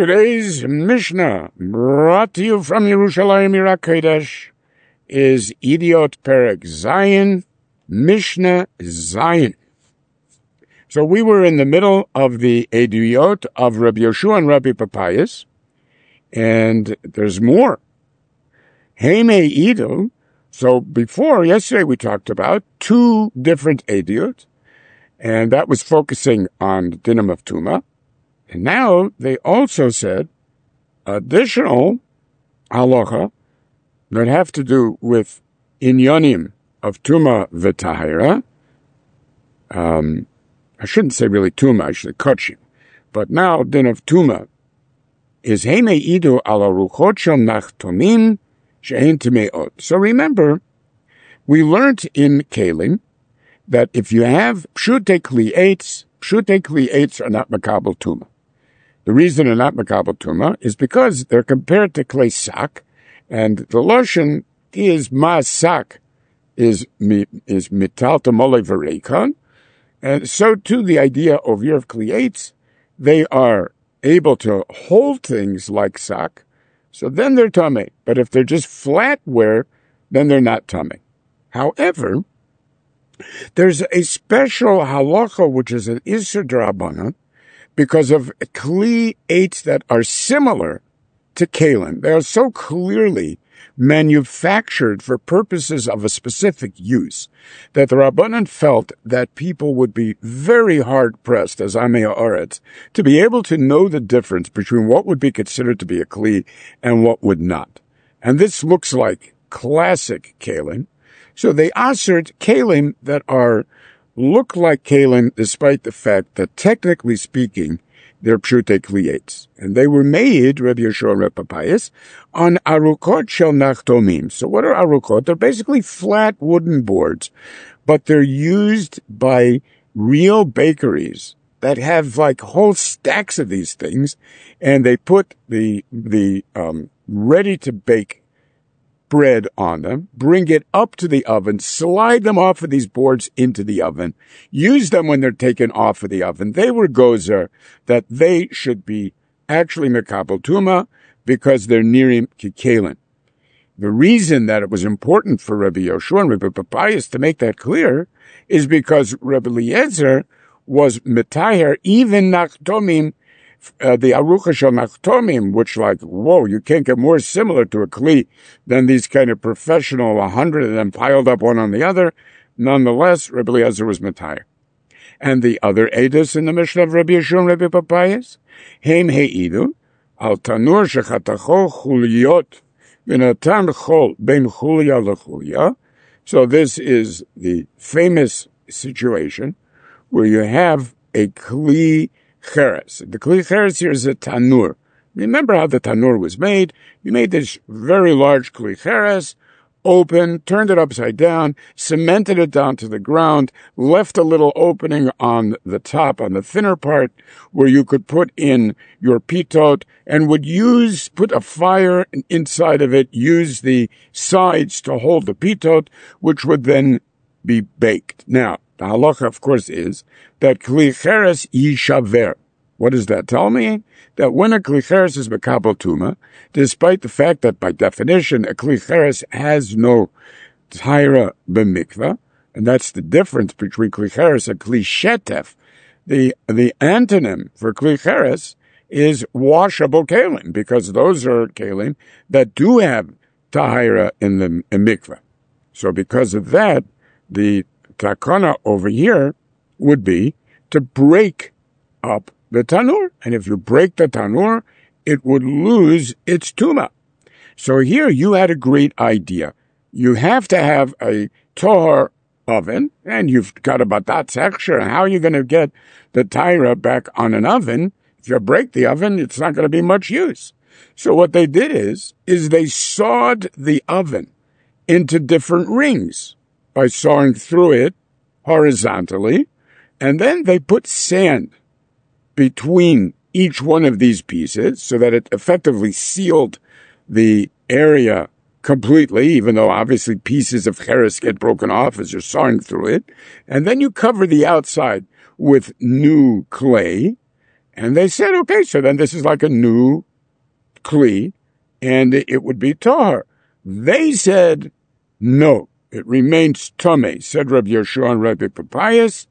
Today's Mishnah, brought to you from Yerushalayim Ira Kodesh, is Idiot Perek Zayin, Mishnah Zayin. So we were in the middle of the Eduyot of Rabbi Yoshua and Rabbi Papayas, and there's more. Heime Idu. So yesterday we talked about two different Eduyot, and that was focusing on the Dinam of Tumah. And now they also said additional halacha that have to do with inyanim of Tumah v'Tahira. I shouldn't say really Tumah, I should Kachim. But now, din of Tumah is Heime Idu ala ruchot shel nachtomim she'en temeot. So remember, we learned in Kalim that if you have pshutei kli'etz are not makabel Tumah. The reason they're not makabel Tumah is because they're compared to klei sak, and the lashon is masak, is mital tamole v'reikon, and so too the idea of Yerv Kli'etz, they are able to hold things like sak, so then they're tameh. But if they're just flatware, then they're not tameh. However, there's a special halacha which is an Isser D'Rabbanan, because of Kli'etz that are similar to Kalim. They are so clearly manufactured for purposes of a specific use that the Rabbanan felt that people would be very hard-pressed, as Amei Haaretz, to be able to know the difference between what would be considered to be a Kli and what would not. And this looks like classic Kalim. So they assert Kalim that look like Kalim, despite the fact that, technically speaking, they're pshutei kli'etz. And they were made, Rabbi Yoshua and Rabbi Papayas, on arukot shel nachtomim. So what are arukot? They're basically flat wooden boards, but they're used by real bakeries that have like whole stacks of these things, and they put the ready-to-bake bread on them, bring it up to the oven, slide them off of these boards into the oven, use them when they're taken off of the oven. They were gozer that they should be actually mekabel tumah because they're nirim kikelin. The reason that it was important for Rabbi Yoshua and Rabbi Papayas to make that clear is because Rabbi Eliezer was metayer even nachtomim, the Arucha Shel Nachtomim, which you can't get more similar to a Kli than these kind of professional 100 of them piled up one on the other. Nonetheless, Rabbi Eliezer was Matayr. And the other Eidos in the Mishnah of Rabbi Yeshua and Rabbi Papayas, Heim Heidu, Al Tanur Shechatacho Chuliot, V'natan Chol Ben Chulia Lechulia. So this is the famous situation where you have a Kli Cheres. The Kli Cheres here is a tanur. Remember how the tanur was made? You made this very large Kli Cheres, open, turned it upside down, cemented it down to the ground, left a little opening on the top, on the thinner part, where you could put in your pitot, and would put a fire inside of it, use the sides to hold the pitot, which would then be baked. Now, the halacha, of course, is that Kli Cheres yishaver. What does that tell me? That when a Kli Cheres is mekabel tumah, despite the fact that by definition a Kli Cheres has no tahira b'mikvah, and that's the difference between Kli Cheres and Kli Shetef. The antonym for Kli Cheres is washable kalim, because those are kalim that do have tahira in the mikvah. So because of that, the takana over here would be to break up the tanur. And if you break the tanur, it would lose its tumah. So here you had a great idea. You have to have a tohar oven, and you've got a batat section. How are you going to get the taira back on an oven? If you break the oven, it's not going to be much use. So what they did is they sawed the oven into different rings by sawing through it horizontally, and then they put sand between each one of these pieces so that it effectively sealed the area completely, even though obviously pieces of cheres get broken off as you're sawing through it. And then you cover the outside with new clay, And they said, okay, so then this is like a new kli, and it would be tahar. They said, no, it remains tameh, said Rabbi Yehoshua and Rabbi Papias,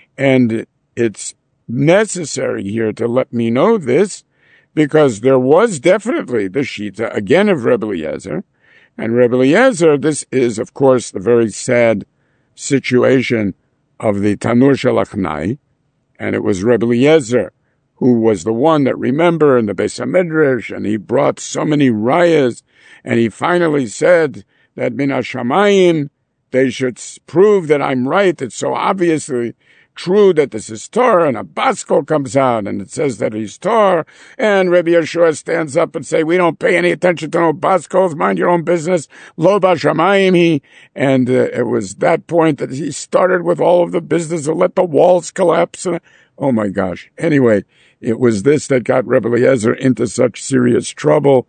and it's necessary here to let me know this, because there was definitely the shita, again, of Rebbe Eliezer. And Rebbe Eliezer, this is, of course, the very sad situation of the Tanur Shalachnai, and it was Rebbe Eliezer who was the one that, remember, in the Beis HaMidrash, and he brought so many rayas, and he finally said that min hashamayim, they should prove that I'm right. It's so obviously true that this is Torah, and a Baskol comes out, and it says that he's Torah, and Rabbi Yehoshua stands up and say, we don't pay any attention to no Baskols, mind your own business, lo bashamayim he, and it was that point that he started with all of the business of let the walls collapse, and, oh my gosh. Anyway, it was this that got Rebbe Eliezer into such serious trouble,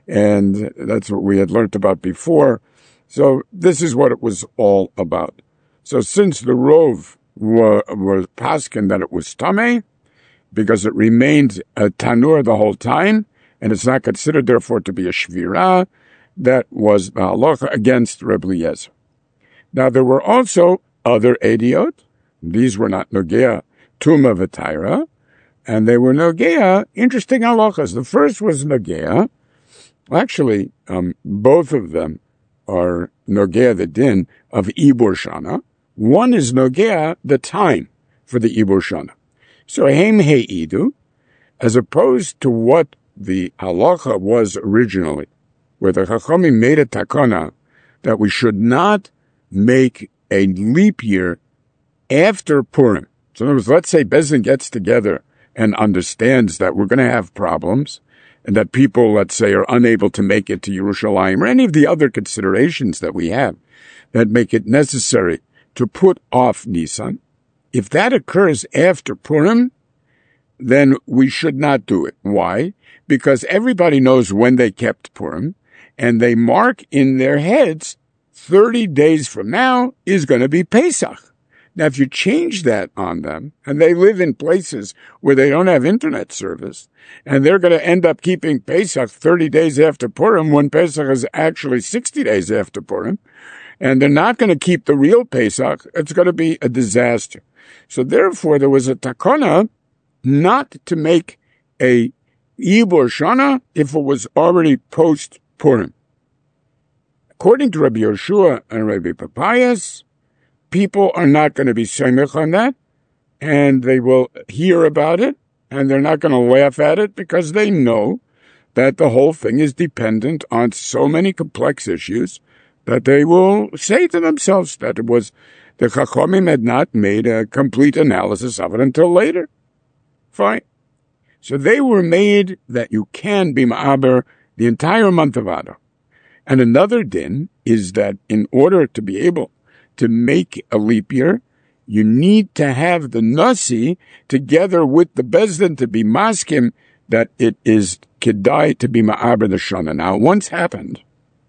and that's what we had learned about before. So this is what it was all about. So since the Rov were paskin that it was tameh, because it remained a tanur the whole time, and it's not considered therefore to be a shvirah, that was the halacha against Rebbe Eliezer. Now there were also other ediot. These were not nogea tuma v'taira, and they were nogea interesting halachas. The first was nogea. Actually, both of them are nogea the din of Ibur Shana. One is nogea the time for the Ibur Shana. So heim heidu, as opposed to what the halacha was originally, where the Chachamim made a takana that we should not make a leap year after Purim. So in other words, let's say Beis Din gets together and understands that we're going to have problems, and that people, let's say, are unable to make it to Yerushalayim, or any of the other considerations that we have that make it necessary to put off Nisan. If that occurs after Purim, then we should not do it. Why? Because everybody knows when they kept Purim, and they mark in their heads 30 days from now is going to be Pesach. Now, if you change that on them, and they live in places where they don't have internet service, and they're going to end up keeping Pesach 30 days after Purim, when Pesach is actually 60 days after Purim, and they're not going to keep the real Pesach, it's going to be a disaster. So therefore, there was a takana not to make a Ibur Shana if it was already post-Purim. According to Rabbi Yehoshua and Rabbi Papias, people are not going to be semich on that, and they will hear about it, and they're not going to laugh at it because they know that the whole thing is dependent on so many complex issues that they will say to themselves that it was the Chachamim had not made a complete analysis of it until later. Fine. So they were made that you can be ma'aber the entire month of Adar. And another din is that in order to be able to make a leap year, you need to have the nasi together with the Beis Din to be maskim that it is kedai to be ma'aber the shana. Now, it once happened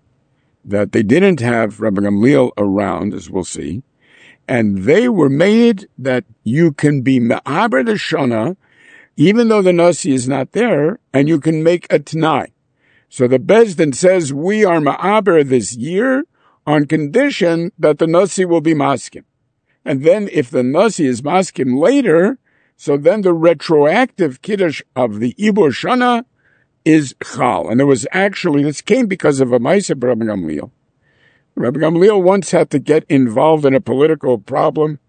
that they didn't have Rabbi Gamliel around, as we'll see, and they were made that you can be ma'aber the shana even though the nasi is not there, and you can make a t'nai. So the Beis Din says, we are ma'aber this year on condition that the nasi will be maskim. And then if the nasi is maskim later, so then the retroactive kiddush of the Ibur Shana is chal. And there was actually, this came because of a ma'aseh of Rabbi Gamliel. Rabbi Gamliel once had to get involved in a political problem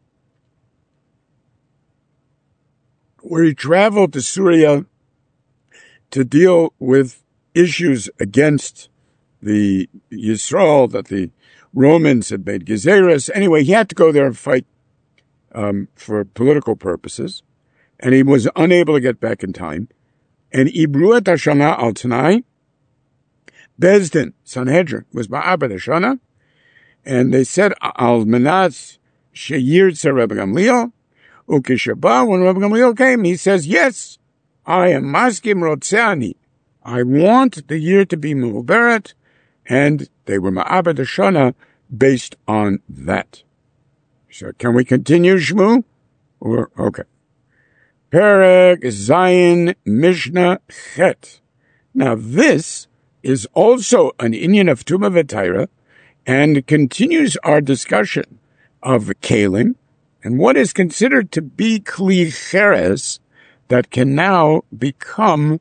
where he traveled to Syria to deal with issues against the Yisrael that the Romans had made gezeres. Anyway, he had to go there and fight for political purposes, and he was unable to get back in time. And Ibruat Hashana al Tanai, Beis Din, Sanhedrin, was Ma'aber Hashana, and they said, Al Manas Sheyir Rebbe Gamliel, Ukishaba, when Rabbi Gamliel came, he says, yes, I am Maskim Rotzeani. I want the year to be Mu'uberet, and they were Ma'aber Hashana based on that. So can we continue, Shmu? Okay. Perek Zayin Mishnah Chet. Now this is also an inyan of Tumah V'Taira and continues our discussion of kalim and what is considered to be kli cheres that can now become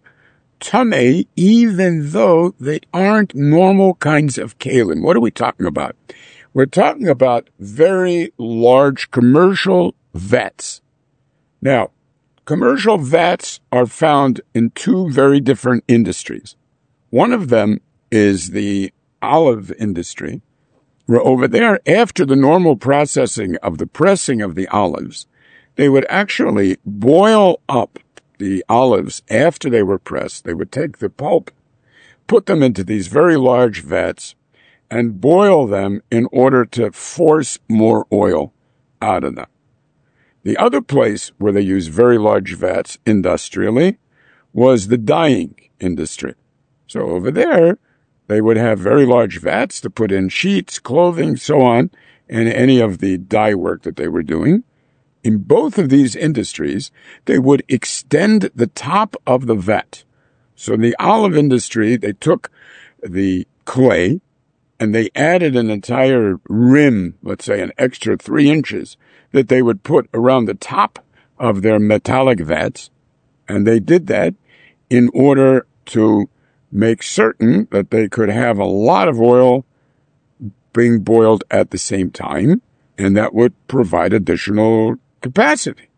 tamei even though they aren't normal kinds of kalim. What are we talking about? We're talking about very large commercial vats. Now, commercial vats are found in two very different industries. One of them is the olive industry, where over there, after the normal processing of the pressing of the olives, they would actually boil up the olives after they were pressed. They would take the pulp, put them into these very large vats, and boil them in order to force more oil out of them. The other place where they use very large vats industrially was the dyeing industry. So over there, they would have very large vats to put in sheets, clothing, so on, and any of the dye work that they were doing. In both of these industries, they would extend the top of the vat. So in the olive industry, they took the clay and they added an entire rim, let's say an extra 3 inches, that they would put around the top of their metallic vats. And they did that in order to make certain that they could have a lot of oil being boiled at the same time, and that would provide additional capacity.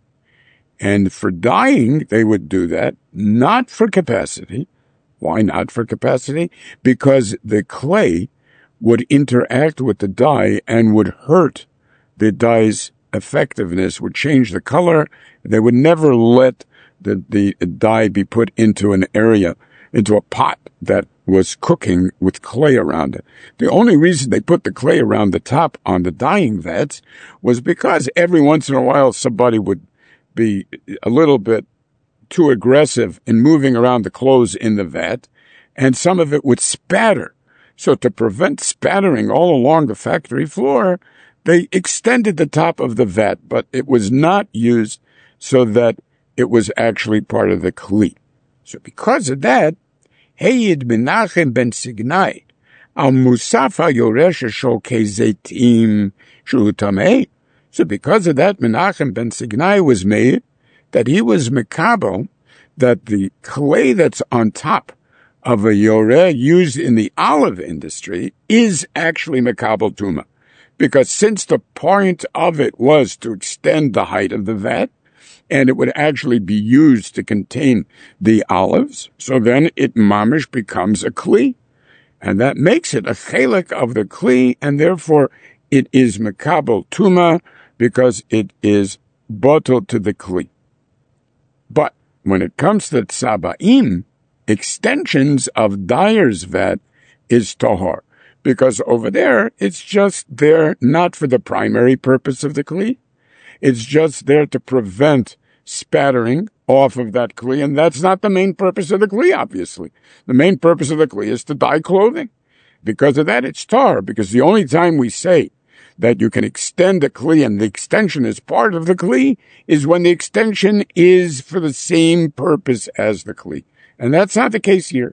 And for dyeing, they would do that, not for capacity. Why not for capacity? Because the clay would interact with the dye and would hurt the dye's effectiveness, would change the color. They would never let the dye be put into an area, into a pot that was cooking with clay around it. The only reason they put the clay around the top on the dyeing vats was because every once in a while somebody would be a little bit too aggressive in moving around the clothes in the vat, and some of it would spatter. So to prevent spattering all along the factory floor, they extended the top of the vat, but it was not used so that it was actually part of the kli. So because of that, Hayid Menachem ben Signai al Musafa Yoresh Shol Kezetim Shu Tamei. So because of that, Menachem ben Signai was made that he was mekabel, that the clay that's on top of a yoreh used in the olive industry is actually mekabel tuma. Because since the point of it was to extend the height of the vat, and it would actually be used to contain the olives, so then it mamish becomes a kli. And that makes it a chelik of the kli, and therefore it is mekabel tuma, because it is bottled to the kli. But when it comes to tzabaim, extensions of dyer's vat is tohar, because over there it's just there not for the primary purpose of the kli. It's just there to prevent spattering off of that kli, and that's not the main purpose of the kli, obviously. The main purpose of the kli is to dye clothing. Because of that, it's tar, because the only time we say that you can extend a kli and the extension is part of the kli is when the extension is for the same purpose as the kli. And that's not the case here.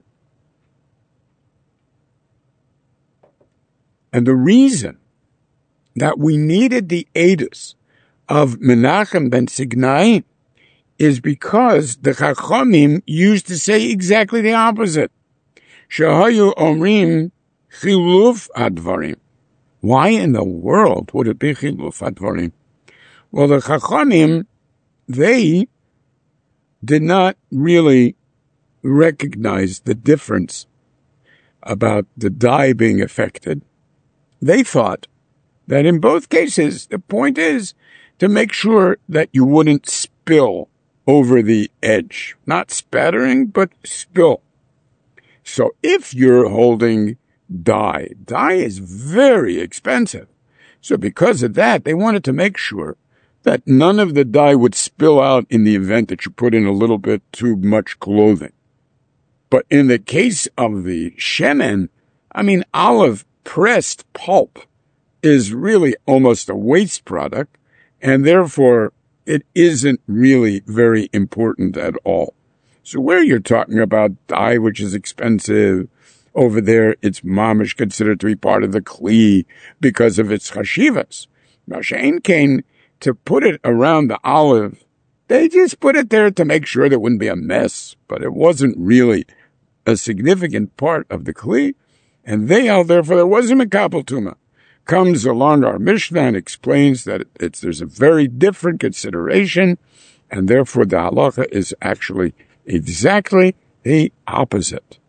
And the reason that we needed the edus of Menachem ben Signai is because the Chachamim used to say exactly the opposite. Shehayu omrim chiluf advarim. Why in the world would it be chiluf advarim? Well, the Chachamim, they did not really recognize the difference about the dye being affected. They thought that in both cases, the point is to make sure that you wouldn't spill over the edge. Not spattering, but spill. So if you're holding dye is very expensive. So because of that, they wanted to make sure that none of the dye would spill out in the event that you put in a little bit too much clothing. But in the case of the shemen, olive pressed pulp is really almost a waste product, and therefore it isn't really very important at all. So where you're talking about dye, which is expensive, over there it's mamish considered to be part of the kli because of its chashivas. Mashain came to put it around the olive. They just put it there to make sure there wouldn't be a mess, but it wasn't really a significant part of the kli, and they held therefore there wasn't a mekabel tuma. Comes along our Mishnah and explains that there's a very different consideration, and therefore the halacha is actually exactly the opposite.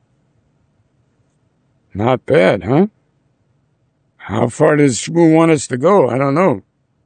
Not bad, huh? How far does Shmuel want us to go? I don't know.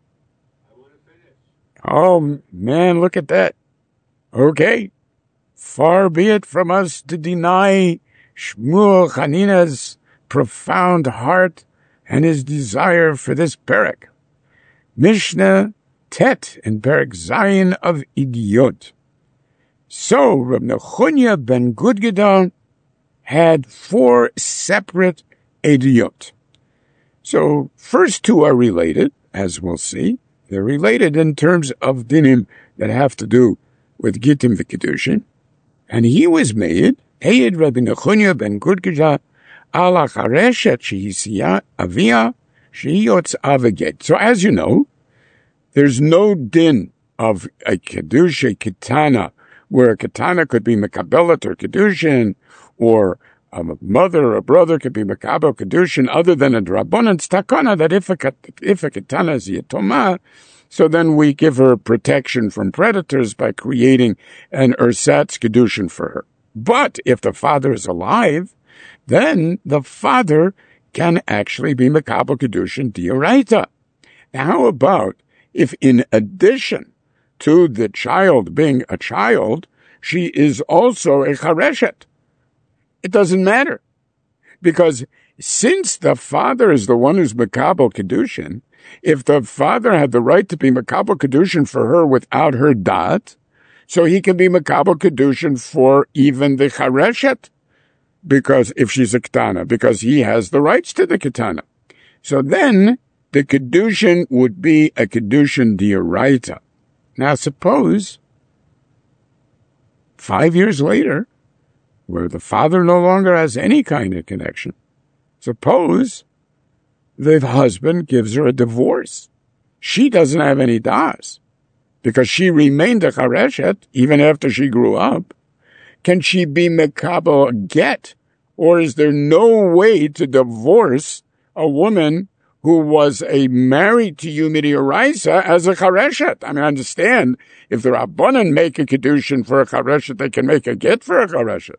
Oh, man, look at that. Okay. Far be it from us to deny Shmuel Chanina's profound heart and his desire for this perek. Mishnah Tet in Perek Zayin of Idiot. So, Reb Nechunya ben Gudgedal had 4 separate Idiot. So, first 2 are related, as we'll see. They're related in terms of dinim that have to do with Gittim v'Kiddushin. And he was made, Eid Rabbi Nechunya ben Gudgedal, ala chareshet shehisiya avia shehiyotz avaget. So as you know, there's no din of a kedusha ketana, where a ketana could be mekabelet or kedushin, or a mother or a brother could be mekabel kedushin, other than a drabonan takana, that if a ketana is yetoma, so then we give her protection from predators by creating an ersatz kedushin for her. But if the father is alive, then the father can actually be mekabel kedushin dioraita. Now, how about if in addition to the child being a child, she is also a chareshet? It doesn't matter. Because since the father is the one who's mekabel kedushin, if the father had the right to be mekabel kedushin for her without her dat, so he can be mekabel kedushin for even the chareshet, because if she's a ketana, because he has the rights to the ketana. So then the kedushin would be a kedushin dioraita. Now suppose 5 years later, where the father no longer has any kind of connection, suppose the husband gives her a divorce. She doesn't have any das, because she remained a chareshet even after she grew up. Can she be mekabel get? Or is there no way to divorce a woman who was married to you midioraisa as a chareshet? I mean, I understand if the Rabbanan make a kedushin for a chareshet, they can make a get for a chareshet.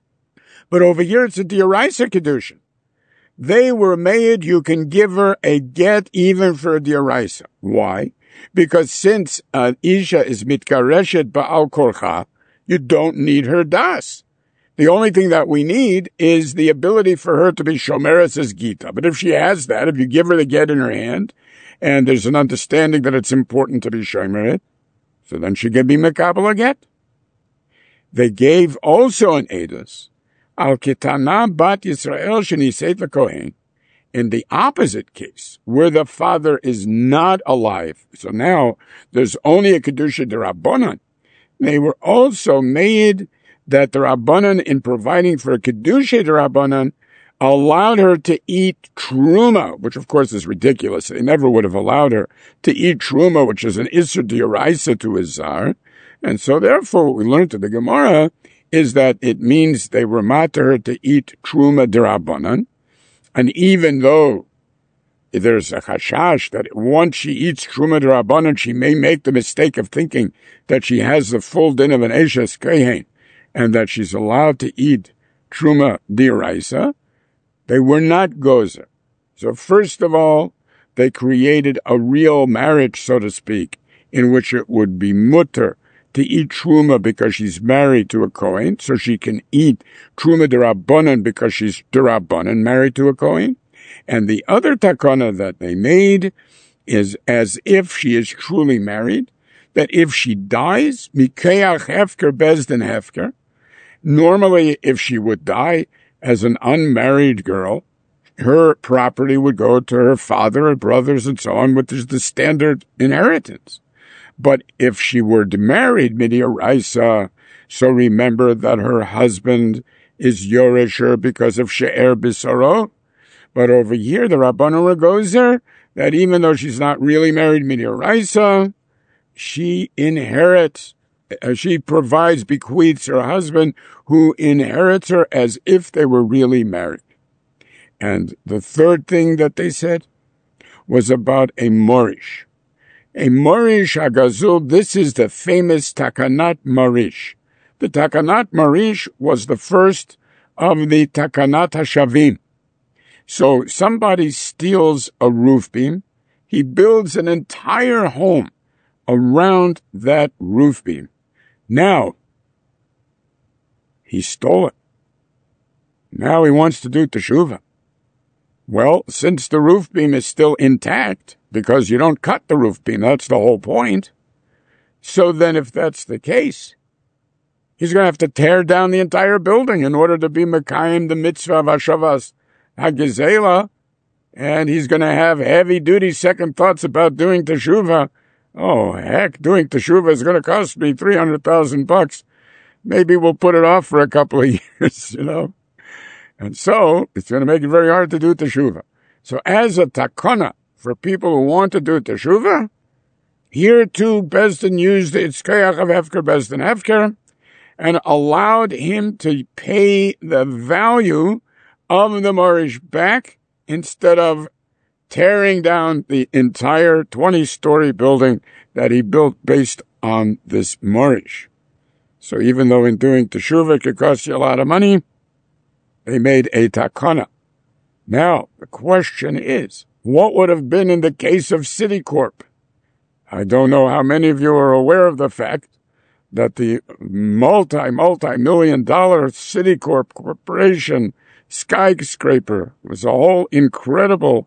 But over here, it's a dioraisa kedushin. They were made, you can give her a get even for a dioraisa. Why? Because since Isha is mitkareshet ba'al korcha, you don't need her das. The only thing that we need is the ability for her to be shomeres as gita. But if she has that, if you give her the get in her hand, and there's an understanding that it's important to be shomeret, so then she can be mekabel a get. They gave also an edus al kitana bat Yisrael sheniseit v'kohen. In the opposite case, where the father is not alive, so now there's only a kedusha d'Rabbanan. They were also made that the Rabbanan, in providing for a kedusha d'Rabbanan, allowed her to eat truma, which of course is ridiculous. They never would have allowed her to eat truma, which is an isur d'oraisa to a zar. And so therefore what we learned to the Gemara is that it means they were matter her to eat truma d'Rabbanan. And even though there's a chashash that once she eats truma d'Rabbanan, she may make the mistake of thinking that she has the full din of an eshes kehen, and that she's allowed to eat truma d'oraisa, they were not gozer. So first of all, they created a real marriage, so to speak, in which it would be mutter to eat truma because she's married to a kohen, so she can eat truma d'Rabbanan because she's d'Rabbanan married to a kohen. And the other takana that they made is as if she is truly married, that if she dies, mikeach hefker bezdin hefker. Normally, if she would die as an unmarried girl, her property would go to her father and brothers and so on, which is the standard inheritance. But if she were married midioraisa, so remember that her husband is yoresher because of she'er bisaro. But over here, the Rabbanu Gozer, that even though she's not really married midioraisa, she inherits, she provides, bequeaths her husband, who inherits her as if they were really married. And the third thing that they said was about a Morish. A Morish Hagazul, this is the famous Takanat Marish. The Takanat Marish was the first of the Takanat HaShavim. So somebody steals a roof beam, he builds an entire home around that roof beam. Now, he stole it. Now he wants to do teshuvah. Well, since the roof beam is still intact, because you don't cut the roof beam, that's the whole point. So then if that's the case, he's going to have to tear down the entire building in order to be Mekayim the mitzvah of Hashavas HaGezela, and he's going to have heavy-duty second thoughts about doing teshuvah. Oh, heck, doing teshuvah is going to cost me $300,000. Maybe we'll put it off for a couple of years, And so, it's going to make it very hard to do teshuvah. So as a takana for people who want to do teshuvah, here too, Bezdin used its koyach of Hefker, Bezdin Hefker, and allowed him to pay the value of the Morish back instead of tearing down the entire 20-story building that he built based on this Morish. So even though in doing teshuvah it could cost you a lot of money, they made a takana. Now, the question is, what would have been in the case of Citicorp? I don't know how many of you are aware of the fact that the multi-million-dollar Citicorp Corporation skyscraper was a whole incredible,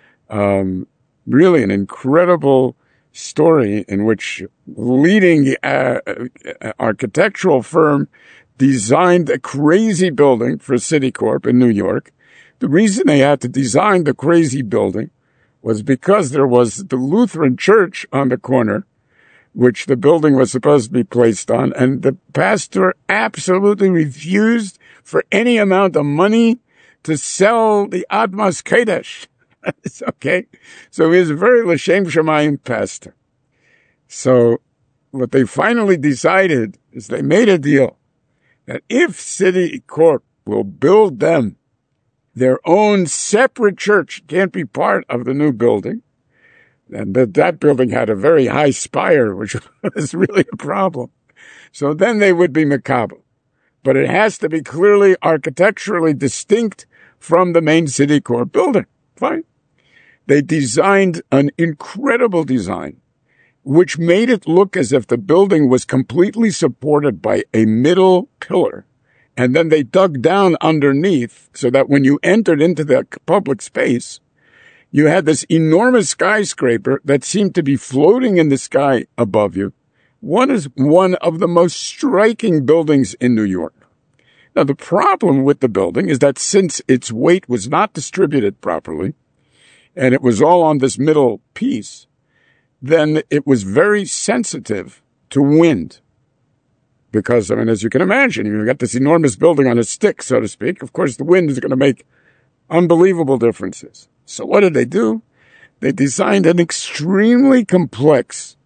really an incredible story in which leading architectural firm designed a crazy building for Citicorp in New York. The reason they had to design the crazy building was because there was the Lutheran church on the corner, which the building was supposed to be placed on, and the pastor absolutely refused for any amount of money to sell the Admas Kodesh. It's okay. So he was a very L'Shem Shamayim pastor. So what they finally decided is they made a deal that if Citicorp will build them their own separate church, can't be part of the new building, and that building had a very high spire, which was really a problem. So then they would be Makabel. But it has to be clearly architecturally distinct from the main Citicorp building. Fine. They designed an incredible design, which made it look as if the building was completely supported by a middle pillar. And then they dug down underneath so that when you entered into the public space, you had this enormous skyscraper that seemed to be floating in the sky above you. One is one of the most striking buildings in New York. Now, the problem with the building is that since its weight was not distributed properly, and it was all on this middle piece, then it was very sensitive to wind. Because, as you can imagine, you've got this enormous building on a stick, so to speak. Of course, the wind is going to make unbelievable differences. So what did they do? They designed an extremely complex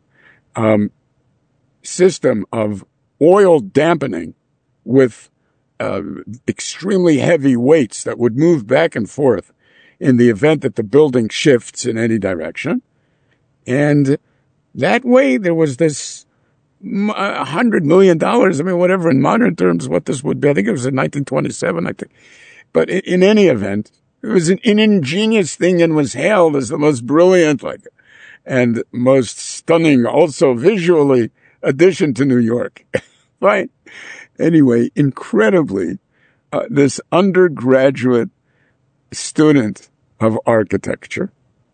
system of oil dampening with extremely heavy weights that would move back and forth in the event that the building shifts in any direction. And that way there was this $100 million, whatever in modern terms, what this would be. I think it was in 1927, I think. But in any event, it was an ingenious thing and was hailed as the most brilliant, and most stunning, also visually, addition to New York. Right? Anyway, incredibly, this undergraduate student of architecture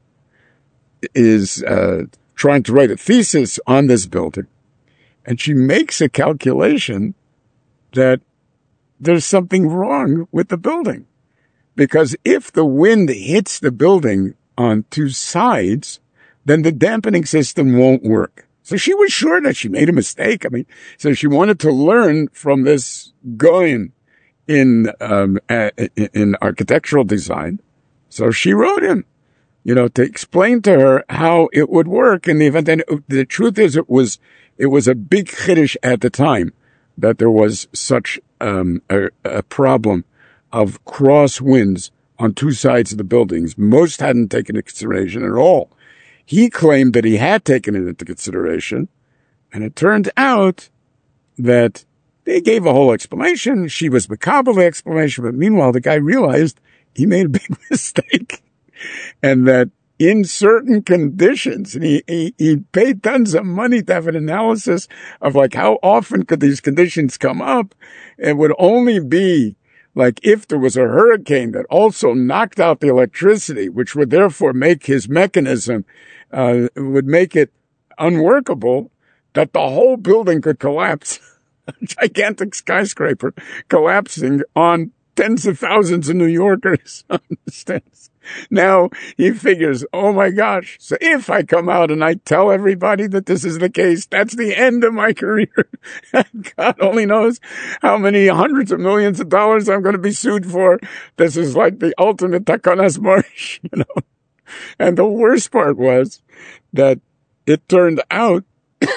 is trying to write a thesis on this building. And she makes a calculation that there's something wrong with the building. Because if the wind hits the building on two sides, then the dampening system won't work. So she was sure that she made a mistake. I mean, so she wanted to learn from this Goyen in architectural design. So she wrote him, to explain to her how it would work in the event. And the truth is, it was a big chiddush at the time that there was such a problem of cross winds on two sides of the buildings. Most hadn't taken into consideration at all. He claimed that he had taken it into consideration, and it turned out that they gave a whole explanation. She was makabel the explanation, but meanwhile, the guy realized he made a big mistake, and that in certain conditions, and he paid tons of money to have an analysis of like how often could these conditions come up. It would only be like if there was a hurricane that also knocked out the electricity, which would therefore make his mechanism, would make it unworkable, that the whole building could collapse. A gigantic skyscraper collapsing on tens of thousands of New Yorkers. Understands? Now he figures, oh my gosh, so if I come out and I tell everybody that this is the case, that's the end of my career. God only knows how many hundreds of millions of dollars I'm going to be sued for. This is like the ultimate takanas marsh, And the worst part was that it turned out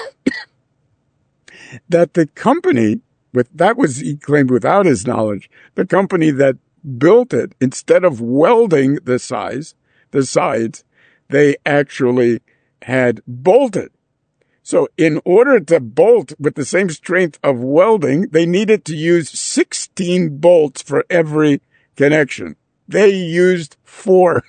that the company, he claimed without his knowledge, the company that built it, instead of welding the sides, they actually had bolted. So in order to bolt with the same strength of welding, they needed to use 16 bolts for every connection. They used 4.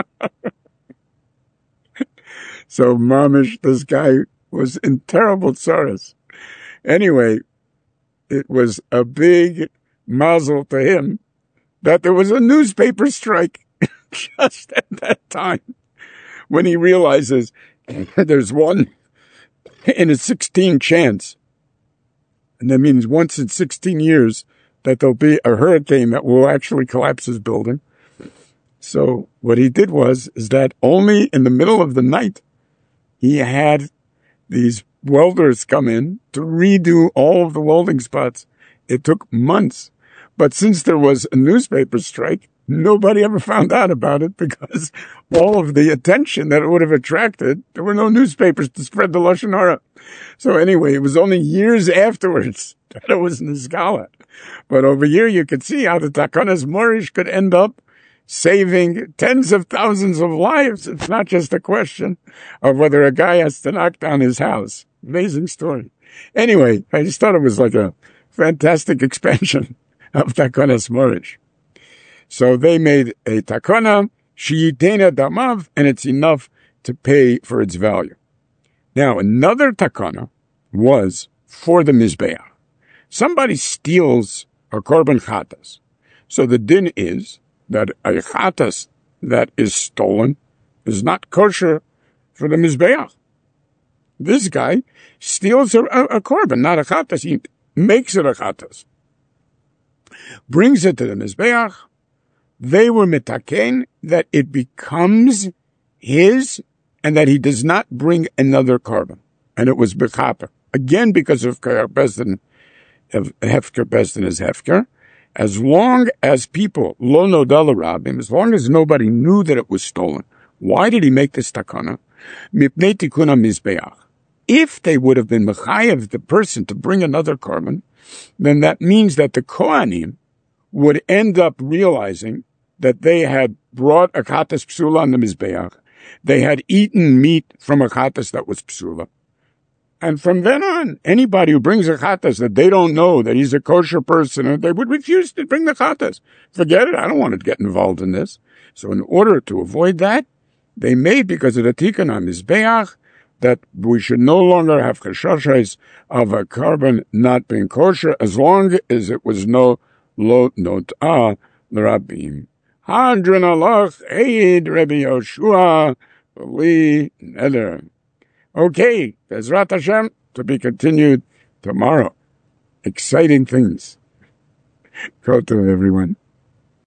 So mamish, this guy was in terrible tsaras. Anyway, it was a big mazel to him that there was a newspaper strike just at that time when he realizes there's one in a 16 chance. And that means once in 16 years that there'll be a hurricane that will actually collapse his building. So what he did is that only in the middle of the night, he had these welders come in to redo all of the welding spots. It took months. But since there was a newspaper strike, nobody ever found out about it because all of the attention that it would have attracted, there were no newspapers to spread the Lashon Hara. So anyway, it was only years afterwards that it was Nizgala. But over here you could see how the Takanas Morish could end up saving tens of thousands of lives. It's not just a question of whether a guy has to knock down his house. Amazing story. Anyway, I just thought it was like a fantastic expansion of Takanas Morish. So they made a takana, sheyitena damav, and it's enough to pay for its value. Now, another takana was for the Mizbeach. Somebody steals a korban chatas. So the din is that a chatas that is stolen is not kosher for the Mizbeach. This guy steals a korban, not a chatas. He makes it a chatas. Brings it to the Mizbeach. They were mitaken that it becomes his and that he does not bring another korban. And it was bechaper. Again, because of Hefker Bezdin is Hefker. As long as people, lo nodal rabim, as long as nobody knew that it was stolen. Why did he make this takana? Mipnei tikuna mizbeach. If they would have been mechayev the person to bring another korban, then that means that the Kohanim would end up realizing that they had brought a chatas psula on the mizbeach. They had eaten meat from a chatas that was psula. And from then on, anybody who brings a chatas that they don't know that he's a kosher person, they would refuse to bring the chatas. Forget it. I don't want to get involved in this. So in order to avoid that, they made, because of the tikkun on mizbeach, that we should no longer have chashashos of a korban not being kosher as long as it was no lo not'ah l'rabim. Hadran alach eid Rabbi Yoshua li neder. Okay, Bezrat Hashem, to be continued tomorrow. Exciting things. Go to everyone.